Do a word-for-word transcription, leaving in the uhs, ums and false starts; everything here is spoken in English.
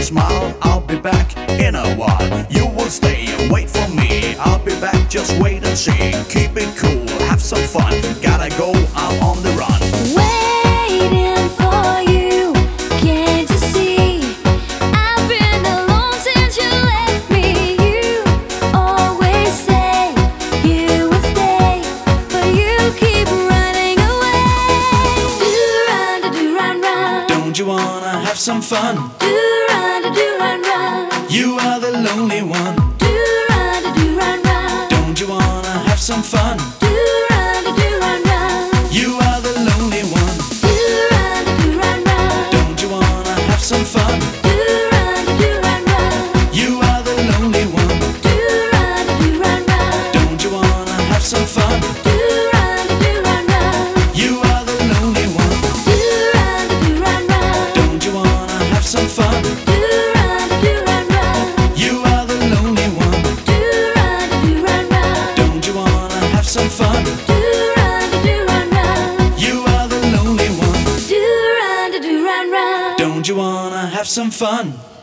smile, I'll be back in a while. You will stay and wait for me, I'll be back, just wait and see. Keep it cool, have some fun, gotta go, I'm on the run. Waiting for you, can't you see? I've been alone since you left me. You always say you will stay, but you keep running away. Do run, do run, run. Don't you wanna have some fun? Do run, do run, run. You are the lonely one. Do run, do run, run. Don't you wanna have some fun? Do run, do run, run. You are the lonely one. Do run, do run, run. Don't you wanna have some fun? Do run, do run, run. You are the lonely one. Do run, do run, run. Don't you wanna have some fun? Do run, do run, run. You are the lonely one. Do run, do run, run. Don't you wanna have some fun? Do run, do run, run. You are the lonely one. Do run, do run, run. Don't you wanna have some fun? Do run, do run, run. You are the lonely one. Do run, do run, run. Don't you wanna have some fun?